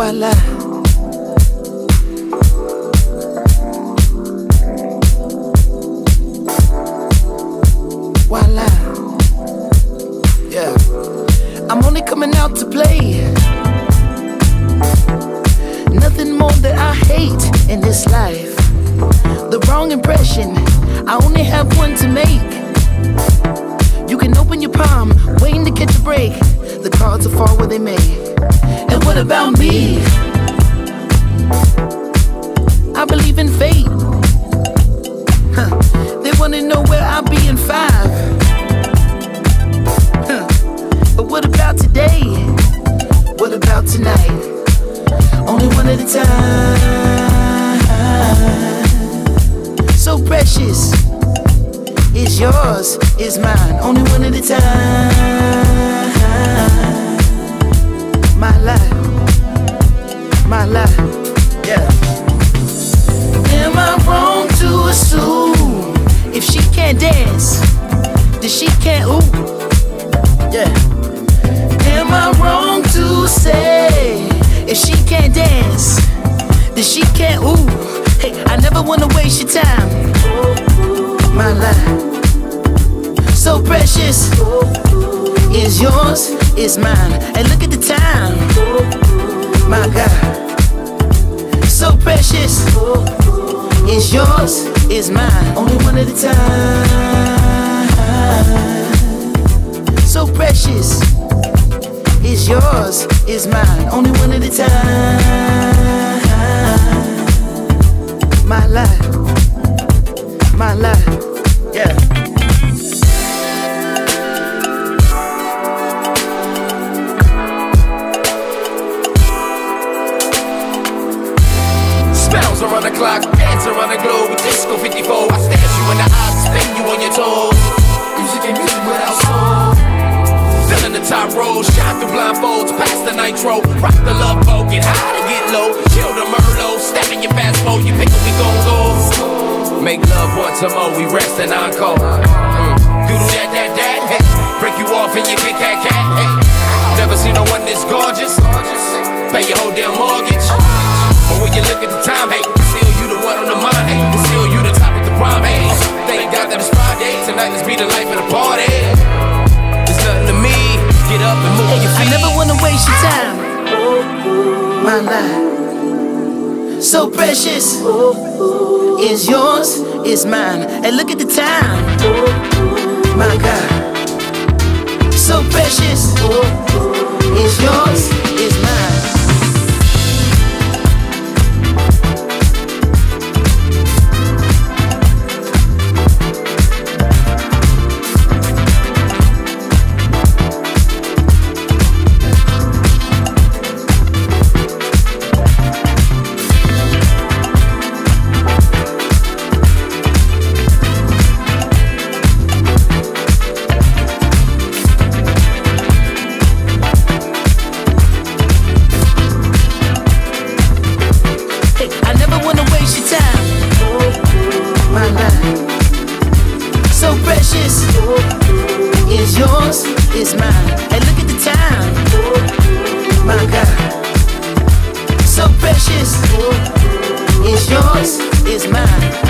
Voila. Voila. Yeah. I'm only coming out to play. Nothing more that I hate in this life. The wrong impression, I only have one to make. You can open your palm, waiting to catch a break. The cards will fall where they may. And what about me? I believe in fate. They wanna know where I'll be in 5. But what about today? What about tonight? Only one at a time. So precious. It's yours, it's mine. Only one at a time. My life, my life, yeah. Am I wrong to assume if she can't dance, then she can't ooh? Yeah. Am I wrong to say if she can't dance, then she can't ooh? Hey, I never wanna waste your time. My life, so precious. Is yours, is mine. And look at the time. My God, so precious. Is yours, is mine. Only one at a time. So precious. Is yours, is mine. Only one at a time. My life, my life, yeah. Spells around the clock, dance around the globe with Disco 54. I stare at you in the eyes, spin you on your toes. Music ain't music without soul. Filling the top row, shine through blindfolds, past the nitro. Rock the love boat, get high to get low. Chill the Merlot, step in your fast mode. You pick up, we gon' go. Make love once more, we rest and encore. Doodle that, hey. Break you off and you get cat. Hey. Never seen no one this gorgeous. Pay your whole damn mortgage. But when you look at the time, hey, still you the one on the mind, hey. Still you the top of the prime, hey. Thank God that it's Friday. Tonight let's be the life of the party. It's nothing to me. Get up and move your feet. I never wanna waste your time. My life, so precious. Is yours, is mine. And look at the time. My God, so precious. Is yours, is mine. So precious. Is yours, is mine. And look at the time. My God, so precious. Is yours, is mine.